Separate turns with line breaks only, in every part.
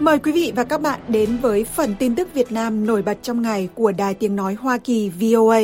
Mời quý vị và các bạn đến với phần tin tức Việt Nam nổi bật trong ngày của Đài Tiếng Nói Hoa Kỳ VOA.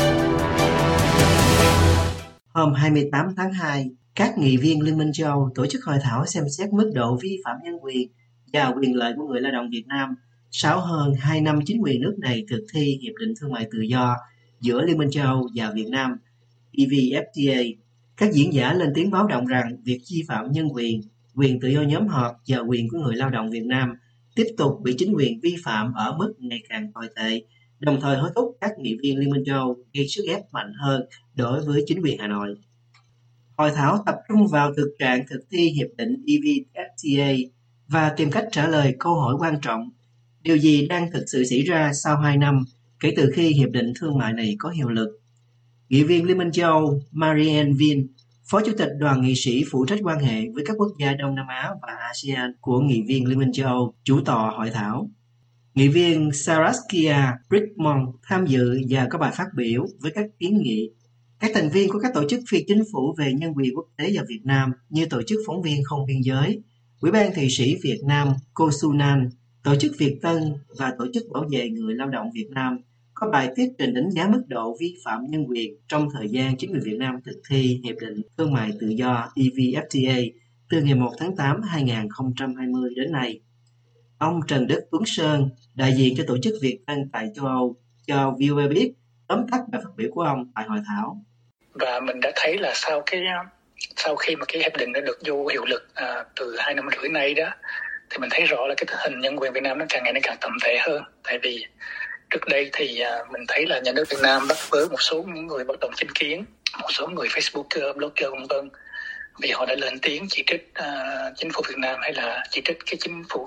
Hôm 28 tháng 2, các nghị viên Liên minh châu Âu tổ chức hội thảo xem xét mức độ vi phạm nhân quyền và quyền lợi của người lao động Việt Nam sau hơn 2 năm chính quyền nước này thực thi Hiệp định Thương mại Tự do giữa Liên minh châu Âu và Việt Nam, EVFTA. Các diễn giả lên tiếng báo động rằng việc vi phạm nhân quyền, quyền tự do nhóm họp và quyền của người lao động Việt Nam tiếp tục bị chính quyền vi phạm ở mức ngày càng tồi tệ, đồng thời hối thúc các nghị viên Liên minh châu Âu gây sức ép mạnh hơn đối với chính quyền Hà Nội. Hội thảo tập trung vào thực trạng thực thi Hiệp định EVFTA và tìm cách trả lời câu hỏi quan trọng: điều gì đang thực sự xảy ra sau 2 năm kể từ khi Hiệp định Thương mại này có hiệu lực? Nghị viên Liên minh châu Âu Marianne Vinh, Phó Chủ tịch Đoàn nghị sĩ phụ trách quan hệ với các quốc gia Đông Nam Á và ASEAN của Nghị viên Liên minh châu Âu, chủ tọa hội thảo. Nghị viên Saskia Brickmont tham dự và có bài phát biểu với các kiến nghị. Các thành viên của các tổ chức phi chính phủ về nhân quyền quốc tế và Việt Nam như Tổ chức Phóng viên Không biên giới, Ủy ban Thụy Sĩ Việt Nam COSUNAN, Tổ chức Việt Tân và Tổ chức Bảo vệ người lao động Việt Nam có bài thuyết trình đánh giá mức độ vi phạm nhân quyền trong thời gian chính quyền Việt Nam thực thi Hiệp định Thương mại Tự do EVFTA từ ngày 1 tháng 8 2020 đến nay. Ông Trần Đức Tuấn Sơn, đại diện cho Tổ chức Việt Tân tại châu Âu, cho VOA biết tóm tắt bài phát biểu của ông tại hội thảo.
Và mình đã thấy là sau khi mà cái hiệp định đã được vô hiệu lực từ 2 năm rưỡi nay đó, thì mình thấy rõ là cái tình hình nhân quyền Việt Nam nó càng ngày càng tồi tệ hơn. Tại vì trước đây thì mình thấy là nhà nước Việt Nam bắt bớ một số những người bất đồng chính kiến, một số người Facebooker, blogger v.v. vì họ đã lên tiếng chỉ trích chính phủ Việt Nam, hay là chỉ trích cái chính phủ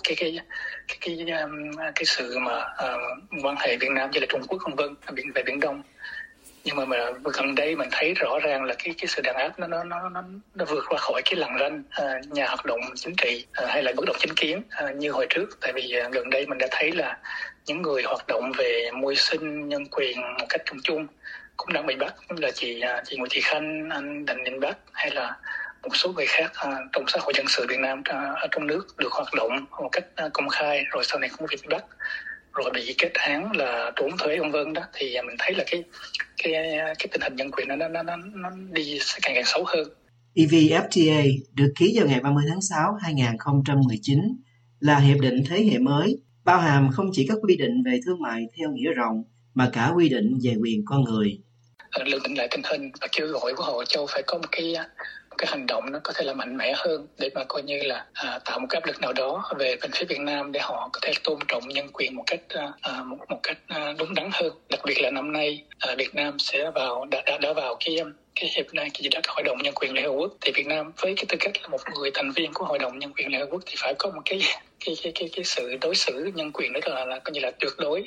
cái sự mà quan hệ Việt Nam với lại Trung Quốc v.v. về Biển Đông. Nhưng mà gần đây mình thấy rõ ràng là cái sự đàn áp nó vượt qua khỏi cái lằn ranh nhà hoạt động chính trị hay là bất đồng chính kiến như hồi trước. Tại vì gần đây mình đã thấy là những người hoạt động về môi sinh nhân quyền một cách chung cũng đang bị bắt, như là chị Nguyễn Thị Khanh, anh Đặng Đình Bắc, hay là một số người khác trong xã hội dân sự Việt Nam ở trong nước được hoạt động một cách công khai, rồi sau này cũng bị bắt, rồi bị kết án là trốn thuế v.v. đó. Thì mình thấy là cái tình hình nhân quyền nó đi càng càng xấu hơn.
EVFTA được ký vào ngày 30 tháng 6 2019 là hiệp định thế hệ mới, bao hàm không chỉ các quy định về thương mại theo nghĩa rộng mà cả quy định về quyền con người.
Lượng định lại tình hình và kêu gọi của Hội Châu phải có một cái hành động nó có thể là mạnh mẽ hơn, để mà coi như là tạo một cái áp lực nào đó về bên phía Việt Nam để họ có thể tôn trọng nhân quyền một cách đúng đắn hơn. Đặc biệt là năm nay Việt Nam sẽ đã vào cái hiệp này, cái Hội đồng Nhân quyền Liên Hợp Quốc. Thì Việt Nam với cái tư cách là một người thành viên của Hội đồng Nhân quyền Liên Hợp Quốc thì phải có một cái sự đối xử nhân quyền đó là coi như là tuyệt đối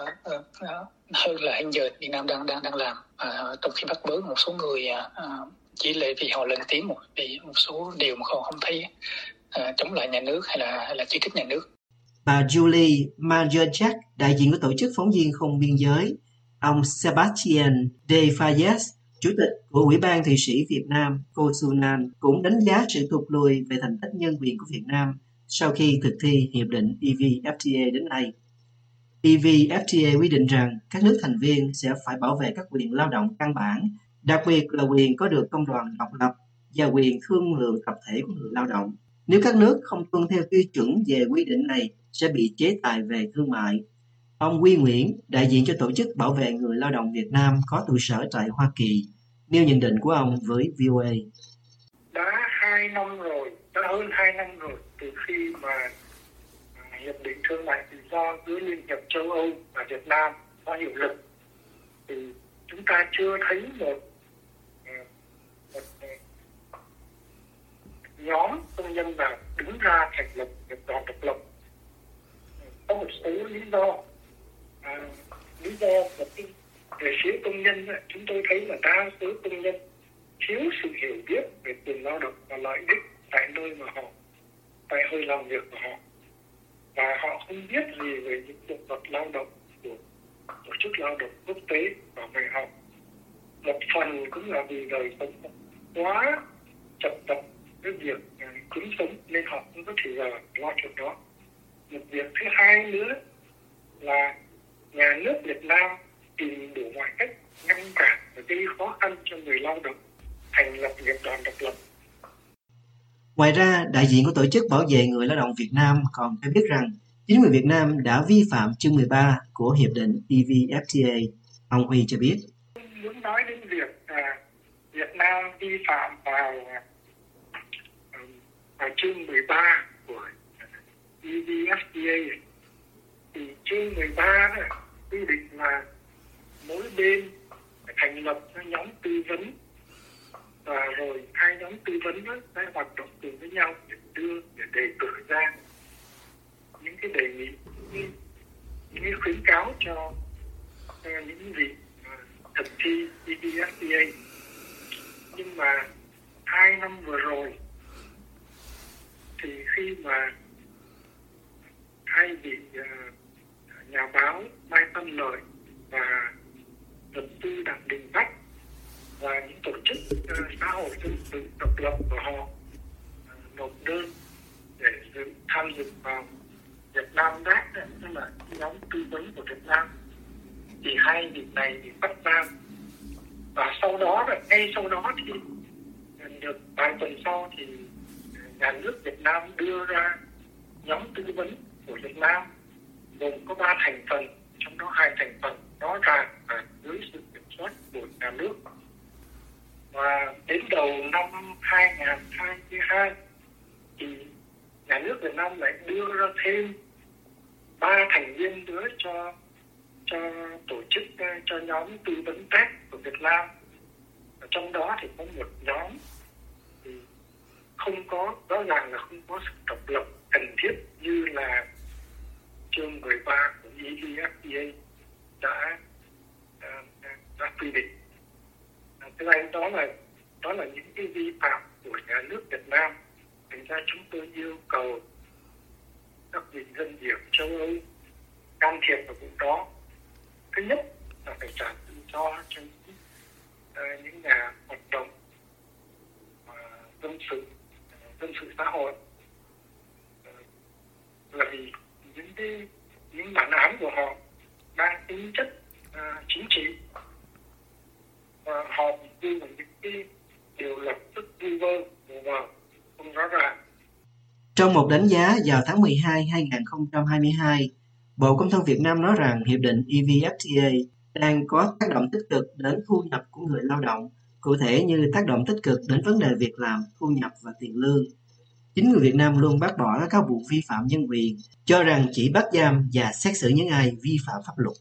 hơn là hiện giờ Việt Nam đang làm, trong khi bắt bớ một số người chỉ là vì họ lên tiếng vì một số điều mà họ không thấy chống lại nhà nước hay là chỉ trích nhà nước.
Bà Julie Majorczak, đại diện của Tổ chức Phóng viên Không biên giới, ông Sebastian de Fayez, chủ tịch của Ủy ban Thụy Sĩ Việt Nam COSUNAN, cũng đánh giá sự thụt lùi về thành tích nhân quyền của Việt Nam sau khi thực thi hiệp định EVFTA đến nay. EVFTA quy định rằng các nước thành viên sẽ phải bảo vệ các quyền lao động căn bản, đặc biệt là quyền có được công đoàn độc lập và quyền thương lượng tập thể của người lao động. Nếu các nước không tuân theo tiêu chuẩn về quy định này, sẽ bị chế tài về thương mại. Ông Quy Nguyễn, đại diện cho Tổ chức Bảo vệ người lao động Việt Nam có trụ sở tại Hoa Kỳ, nêu nhận định của ông với VOA.
Đã hơn 2 năm rồi từ khi mà Hiệp định Thương mại Tự do giữa Liên hiệp châu Âu và Việt Nam có hiệu lực, thì chúng ta chưa thấy một nhóm công nhân nào đứng ra thành lập nghiệp đoàn độc lập. Có một số lý do về phía công nhân, chúng tôi thấy là đa số công nhân thiếu sự hiểu biết về quyền lao động và lợi ích tại nơi làm việc của họ, và họ không biết gì về những luật luật lao động của Tổ chức Lao động Quốc tế bảo vệ họ. Một phần cũng là vì đời sống quá chật vật cái việc kiếm sống nên họ không có thời giờ lo chuyện đó. Một việc thứ hai nữa là nhà nước Việt Nam tìm đủ mọi cách ngăn cản và gây khó khăn cho người lao động thành lập nghiệp đoàn độc lập.
Ngoài ra, đại diện của Tổ chức Bảo vệ Người Lao động Việt Nam còn cho biết rằng chính quyền Việt Nam đã vi phạm chương 13 của Hiệp định EVFTA. Ông Huy cho biết.
Muốn nói đến việc Việt Nam vi phạm vào chương 13 của EVFTA thì chương 13 đó quy định là mỗi bên phải thành lập nhóm tư vấn, và rồi hai nhóm tư vấn đó sẽ hoạt động cùng với nhau để đề cử ra những cái đề nghị, những cái khuyến cáo cho những vị thực thi EVFTA. Nhưng mà 2 năm vừa rồi thì khi mà hai vị nhà báo Mai Văn Lợi và luật sư Đặng Đình Bách và những tổ chức xã hội dân sự độc lập của họ nộp đơn để tham dự vào Việt Nam DAC, tức là nhóm tư vấn của Việt Nam, thì hai vị này bị bắt giam. Và sau đó, ngay sau đó thì được vài tuần sau thì nhà nước Việt Nam đưa ra nhóm tư vấn của Việt Nam gồm có 3 thành phần, trong đó 2 thành phần rõ ràng là dưới sự kiểm soát của nhà nước. Và đến đầu năm 2022 thì nhà nước Việt Nam lại đưa ra thêm 3 thành viên nữa cho tổ chức, cho nhóm tư vấn TEC của Việt Nam. Ở trong đó thì có một nhóm thì không có, rõ ràng là không có sự độc lập cần thiết như là chương 13 của EVFTA đã quy định. Thứ hai đó là những cái vi phạm của nhà nước Việt Nam. Thành ra chúng tôi yêu cầu các vị dân biểu châu Âu can thiệp vào vụ đó. Thứ nhất là phải trả tự do cho những nhà hoạt động dân sự xã hội, là vì những bản án của họ mang tính chất chính trị và họ bị đưa vào những cái điều luật rất vu vơ, mù mờ, không rõ ràng.
Trong một đánh giá vào tháng 12 2022, Bộ Công Thương Việt Nam nói rằng Hiệp định EVFTA đang có tác động tích cực đến thu nhập của người lao động, cụ thể như tác động tích cực đến vấn đề việc làm, thu nhập và tiền lương. Chính người Việt Nam luôn bác bỏ các cáo buộc vi phạm nhân quyền, cho rằng chỉ bắt giam và xét xử những ai vi phạm pháp luật.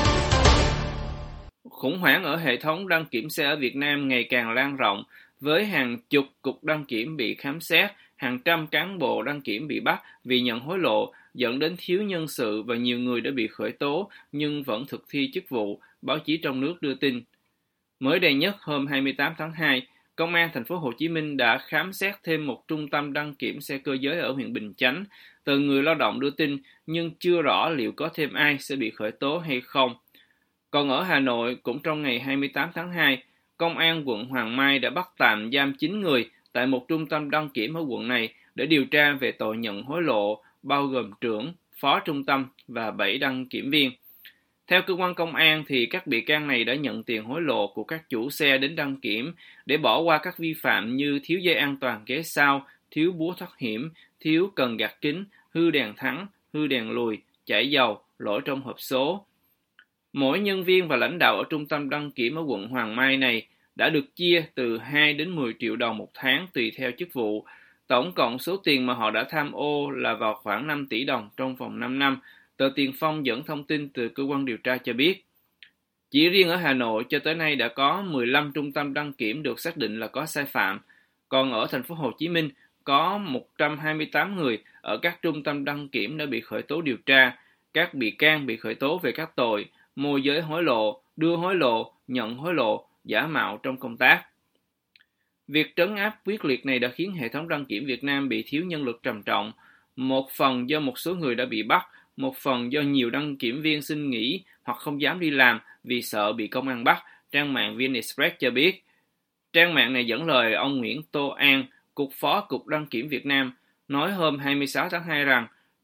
Khủng hoảng ở hệ thống đăng kiểm xe ở Việt Nam ngày càng lan rộng, với hàng chục cục đăng kiểm bị khám xét, hàng trăm cán bộ đăng kiểm bị bắt vì nhận hối lộ, dẫn đến thiếu nhân sự và nhiều người đã bị khởi tố nhưng vẫn thực thi chức vụ, báo chí trong nước đưa tin. Mới đây nhất, hôm 28 tháng 2, Công an thành phố Hồ Chí Minh đã khám xét thêm một trung tâm đăng kiểm xe cơ giới ở huyện Bình Chánh. Từ người lao động đưa tin, nhưng chưa rõ liệu có thêm ai sẽ bị khởi tố hay không. Còn ở Hà Nội, cũng trong ngày 28 tháng 2, Công an quận Hoàng Mai đã bắt tạm giam 9 người tại một trung tâm đăng kiểm ở quận này để điều tra về tội nhận hối lộ, bao gồm trưởng, phó trung tâm và 7 đăng kiểm viên. Theo cơ quan công an thì các bị can này đã nhận tiền hối lộ của các chủ xe đến đăng kiểm để bỏ qua các vi phạm như thiếu dây an toàn ghế sau, thiếu búa thoát hiểm, thiếu cần gạt kính, hư đèn thắng, hư đèn lùi, chảy dầu, lỗi trong hộp số. Mỗi nhân viên và lãnh đạo ở trung tâm đăng kiểm ở quận Hoàng Mai này đã được chia từ 2 đến 10 triệu đồng một tháng tùy theo chức vụ. Tổng cộng số tiền mà họ đã tham ô là vào khoảng 5 tỷ đồng trong vòng 5 năm, tờ Tiền Phong dẫn thông tin từ cơ quan điều tra cho biết. Chỉ riêng ở Hà Nội cho tới nay đã có 15 trung tâm đăng kiểm được xác định là có sai phạm, còn ở thành phố Hồ Chí Minh có 128 người ở các trung tâm đăng kiểm đã bị khởi tố điều tra. Các bị can bị khởi tố về các tội môi giới hối lộ, đưa hối lộ, nhận hối lộ, giả mạo trong công tác. Việc trấn áp quyết liệt này đã khiến hệ thống đăng kiểm Việt Nam bị thiếu nhân lực trầm trọng, một phần do một số người đã bị bắt, một phần do nhiều đăng kiểm viên xin nghỉ hoặc không dám đi làm vì sợ bị công an bắt, trang mạng VnExpress cho biết. Trang mạng này dẫn lời ông Nguyễn Tô An, Cục Phó Cục Đăng kiểm Việt Nam, nói hôm 26 tháng 2 rằng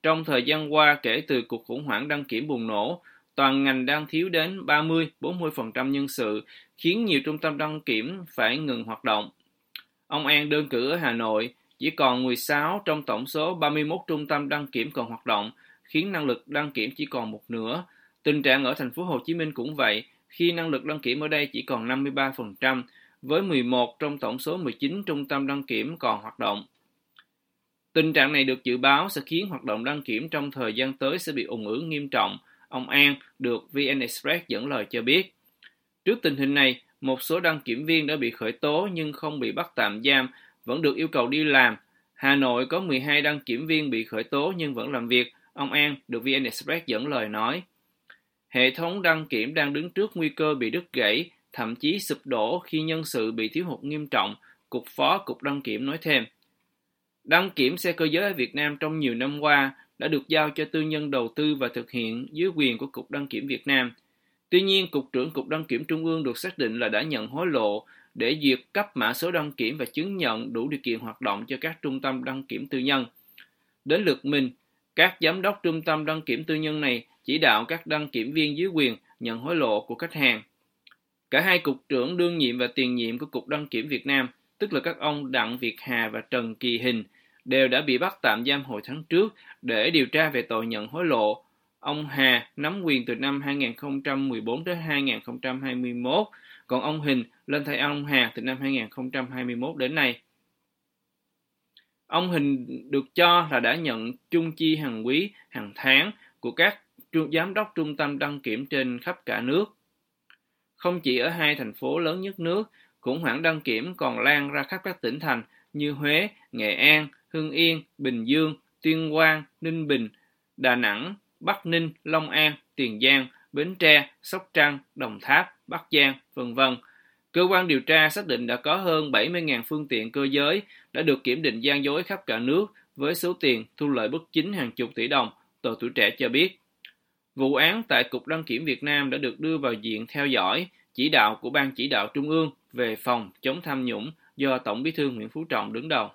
Trong thời gian qua, kể từ cuộc khủng hoảng đăng kiểm bùng nổ, toàn ngành đang thiếu đến 30-40% nhân sự, khiến nhiều trung tâm đăng kiểm phải ngừng hoạt động. Ông An đơn cử ở Hà Nội, chỉ còn 16 trong tổng số 31 trung tâm đăng kiểm còn hoạt động, khiến năng lực đăng kiểm chỉ còn một nửa. Tình trạng ở thành phố Hồ Chí Minh cũng vậy, khi năng lực đăng kiểm ở đây chỉ còn 53%, với 11 trong tổng số 19 trung tâm đăng kiểm còn hoạt động. Tình trạng này được dự báo sẽ khiến hoạt động đăng kiểm trong thời gian tới sẽ bị ùn ứ nghiêm trọng, ông An được VN Express dẫn lời cho biết. Trước tình hình này, một số đăng kiểm viên đã bị khởi tố nhưng không bị bắt tạm giam, vẫn được yêu cầu đi làm. Hà Nội có 12 đăng kiểm viên bị khởi tố nhưng vẫn làm việc, ông An được VN Express dẫn lời nói. Hệ thống đăng kiểm đang đứng trước nguy cơ bị đứt gãy, thậm chí sụp đổ khi nhân sự bị thiếu hụt nghiêm trọng, Cục Phó Cục Đăng kiểm nói thêm. Đăng kiểm xe cơ giới ở Việt Nam trong nhiều năm qua đã được giao cho tư nhân đầu tư và thực hiện dưới quyền của Cục Đăng kiểm Việt Nam. Tuy nhiên, Cục trưởng Cục Đăng kiểm Trung ương được xác định là đã nhận hối lộ để duyệt cấp mã số đăng kiểm và chứng nhận đủ điều kiện hoạt động cho các trung tâm đăng kiểm tư nhân. Đến lượt mình, các giám đốc trung tâm đăng kiểm tư nhân này chỉ đạo các đăng kiểm viên dưới quyền nhận hối lộ của khách hàng. Cả hai cục trưởng đương nhiệm và tiền nhiệm của Cục Đăng kiểm Việt Nam, tức là các ông Đặng Việt Hà và Trần Kỳ Hình, đều đã bị bắt tạm giam hồi tháng trước để điều tra về tội nhận hối lộ. Ông Hà nắm quyền từ năm 2014 đến 2021, còn ông Hình lên thay ông Hà từ năm 2021 đến nay. Ông Hình được cho là đã nhận chung chi hàng quý, hàng tháng của các giám đốc trung tâm đăng kiểm trên khắp cả nước. Không chỉ ở hai thành phố lớn nhất nước, khủng hoảng đăng kiểm còn lan ra khắp các tỉnh thành như Huế, Nghệ An, Hưng Yên, Bình Dương, Tuyên Quang, Ninh Bình, Đà Nẵng, Bắc Ninh, Long An, Tiền Giang, Bến Tre, Sóc Trăng, Đồng Tháp, Bắc Giang, v.v. Cơ quan điều tra xác định đã có hơn 70.000 phương tiện cơ giới đã được kiểm định gian dối khắp cả nước với số tiền thu lợi bất chính hàng chục tỷ đồng, Tờ Tuổi Trẻ cho biết. Vụ án tại Cục Đăng kiểm Việt Nam đã được đưa vào diện theo dõi, chỉ đạo của Ban Chỉ đạo Trung ương về phòng chống tham nhũng do Tổng Bí thư Nguyễn Phú Trọng đứng đầu.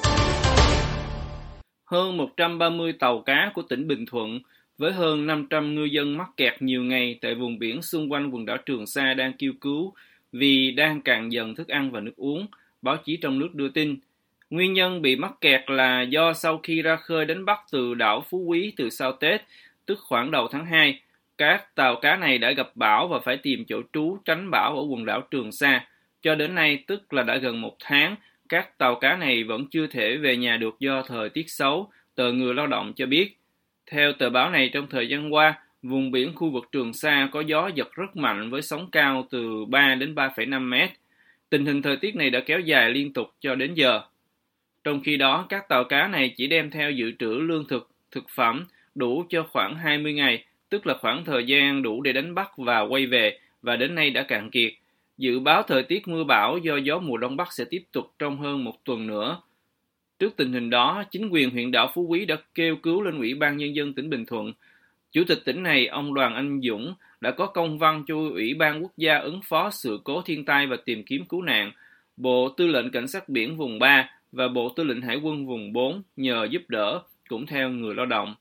Hơn 130 tàu cá của tỉnh Bình Thuận với hơn 500 ngư dân mắc kẹt nhiều ngày tại vùng biển xung quanh quần đảo Trường Sa đang kêu cứu vì đang cạn dần thức ăn và nước uống, báo chí trong nước đưa tin. Nguyên nhân bị mắc kẹt là do sau khi ra khơi đánh bắt từ đảo Phú Quý từ sau Tết, tức khoảng đầu tháng 2, các tàu cá này đã gặp bão và phải tìm chỗ trú tránh bão ở quần đảo Trường Sa. Cho đến nay, tức là đã gần một tháng, các tàu cá này vẫn chưa thể về nhà được do thời tiết xấu, tờ Người Lao động cho biết. Theo tờ báo này, trong thời gian qua, vùng biển khu vực Trường Sa có gió giật rất mạnh với sóng cao từ 3 đến 3,5 mét. Tình hình thời tiết này đã kéo dài liên tục cho đến giờ. Trong khi đó, các tàu cá này chỉ đem theo dự trữ lương thực, thực phẩm đủ cho khoảng 20 ngày, tức là khoảng thời gian đủ để đánh bắt và quay về, và đến nay đã cạn kiệt. Dự báo thời tiết mưa bão do gió mùa đông bắc sẽ tiếp tục trong hơn một tuần nữa. Trước tình hình đó, chính quyền huyện đảo Phú Quý đã kêu cứu lên Ủy ban Nhân dân tỉnh Bình Thuận. Chủ tịch tỉnh này, ông Đoàn Anh Dũng, đã có công văn cho Ủy ban Quốc gia ứng phó sự cố thiên tai và tìm kiếm cứu nạn, Bộ Tư lệnh Cảnh sát biển vùng 3 và Bộ Tư lệnh Hải quân vùng 4 nhờ giúp đỡ, cũng theo Người Lao động.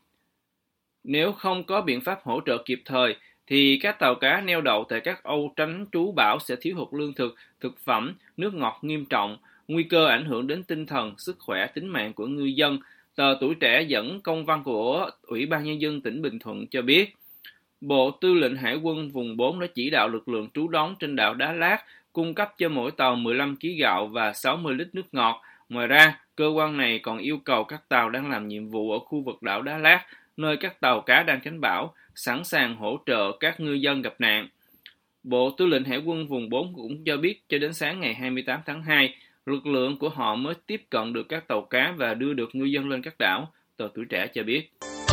Nếu không có biện pháp hỗ trợ kịp thời, thì các tàu cá neo đậu tại các âu tránh trú bão sẽ thiếu hụt lương thực, thực phẩm, nước ngọt nghiêm trọng, nguy cơ ảnh hưởng đến tinh thần, sức khỏe, tính mạng của ngư dân. Tờ Tuổi Trẻ dẫn công văn của Ủy ban Nhân dân tỉnh Bình Thuận cho biết, Bộ Tư lệnh Hải quân vùng 4 đã chỉ đạo lực lượng trú đóng trên đảo Đá Lát cung cấp cho mỗi tàu 15 kg gạo và 60 lít nước ngọt. Ngoài ra, cơ quan này còn yêu cầu các tàu đang làm nhiệm vụ ở khu vực đảo Đá Lát, nơi các tàu cá đang tránh bão, sẵn sàng hỗ trợ các ngư dân gặp nạn. Bộ Tư lệnh Hải quân vùng 4 cũng cho biết cho đến sáng ngày 28 tháng 2, lực lượng của họ mới tiếp cận được các tàu cá và đưa được ngư dân lên các đảo, Tờ Tuổi Trẻ cho biết.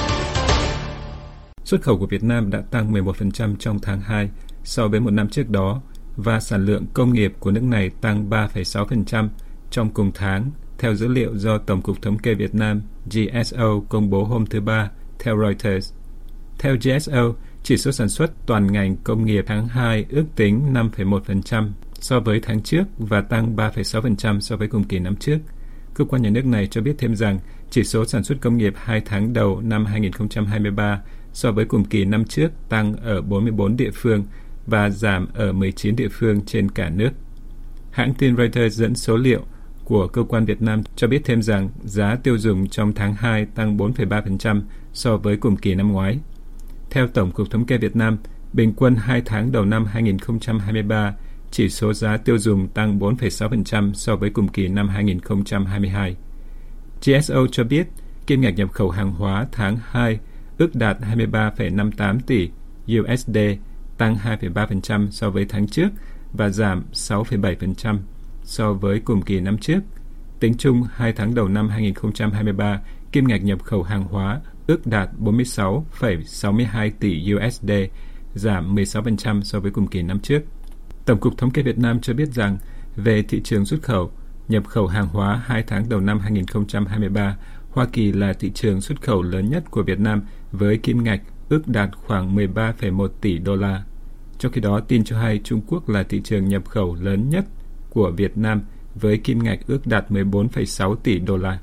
Xuất khẩu của Việt Nam đã tăng 11% trong tháng 2 so với một năm trước đó và sản lượng công nghiệp của nước này tăng 3,6% trong cùng tháng, theo dữ liệu do Tổng cục Thống kê Việt Nam GSO công bố hôm thứ Ba, theo Reuters. Theo GSO, chỉ số sản xuất toàn ngành công nghiệp tháng 2 ước tính 5,1% so với tháng trước và tăng 3,6% so với cùng kỳ năm trước. Cơ quan nhà nước này cho biết thêm rằng chỉ số sản xuất công nghiệp 2 tháng đầu năm 2023 so với cùng kỳ năm trước tăng ở 44 địa phương và giảm ở 19 địa phương trên cả nước. Hãng tin Reuters dẫn số liệu của cơ quan Việt Nam cho biết thêm rằng giá tiêu dùng trong tháng 2 tăng 4,3% so với cùng kỳ năm ngoái. Theo Tổng cục Thống kê Việt Nam, bình quân 2 tháng đầu năm 2023, chỉ số giá tiêu dùng tăng 4,6% so với cùng kỳ năm 2022. GSO cho biết kim ngạch nhập khẩu hàng hóa tháng 2 ước đạt 23,58 tỷ USD, tăng 2,3% so với tháng trước và giảm 6,7% so với cùng kỳ năm trước. Tính chung 2 tháng đầu năm 2023, kim ngạch nhập khẩu hàng hóa ước đạt 46,62 tỷ USD, giảm 16% so với cùng kỳ năm trước. Tổng cục Thống kê Việt Nam cho biết rằng về thị trường xuất khẩu, nhập khẩu hàng hóa 2 tháng đầu năm 2023, Hoa Kỳ là thị trường xuất khẩu lớn nhất của Việt Nam với kim ngạch ước đạt khoảng 13,1 tỷ đô la. Trong khi đó, tin cho hay Trung Quốc là thị trường nhập khẩu lớn nhất của Việt Nam với kim ngạch ước đạt 14,6 tỷ đô la.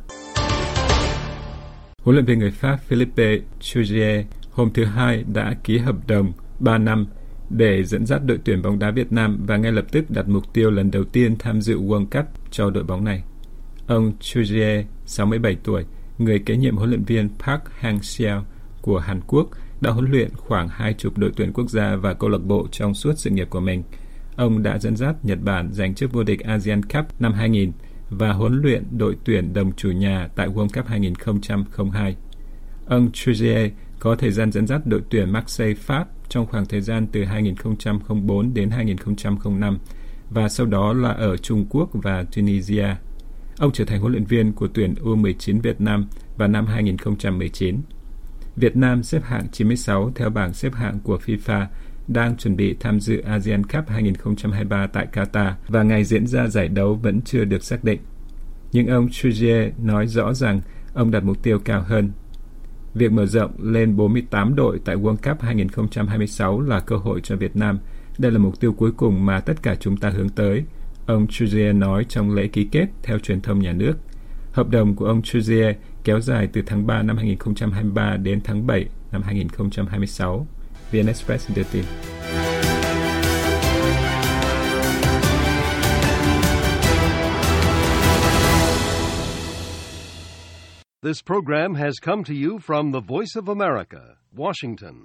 Huấn luyện viên người Pháp Philippe Jouzier hôm thứ Hai đã ký hợp đồng 3 năm để dẫn dắt đội tuyển bóng đá Việt Nam và ngay lập tức đặt mục tiêu lần đầu tiên tham dự World Cup cho đội bóng này. Ông Jouzier, 67 tuổi, người kế nhiệm huấn luyện viên Park Hang-seo của Hàn Quốc, đã huấn luyện khoảng 20 đội tuyển quốc gia và câu lạc bộ trong suốt sự nghiệp của mình. Ông đã dẫn dắt Nhật Bản giành chức vô địch ASEAN Cup năm 2000 và huấn luyện đội tuyển đồng chủ nhà tại World Cup 2002. Ông Jouzier có thời gian dẫn dắt đội tuyển Marseille Pháp trong khoảng thời gian từ 2004 đến 2005 và sau đó là ở Trung Quốc và Tunisia. Ông trở thành huấn luyện viên của tuyển U19 Việt Nam vào năm 2019. Việt Nam xếp hạng 96 theo bảng xếp hạng của FIFA, đang chuẩn bị tham dự ASEAN Cup 2023 tại Qatar và ngày diễn ra giải đấu vẫn chưa được xác định. Nhưng ông Jouzier nói rõ rằng ông đặt mục tiêu cao hơn. Việc mở rộng lên 48 đội tại World Cup 2026 là cơ hội cho Việt Nam. Đây là mục tiêu cuối cùng mà tất cả chúng ta hướng tới, ông Jouzier nói trong lễ ký kết theo truyền thông nhà nước. Hợp đồng của ông Jouzier kéo dài từ tháng 3 năm 2023 đến tháng 7 năm 2026. VN Express đưa tin.
This program has come to you from the Voice of America, Washington.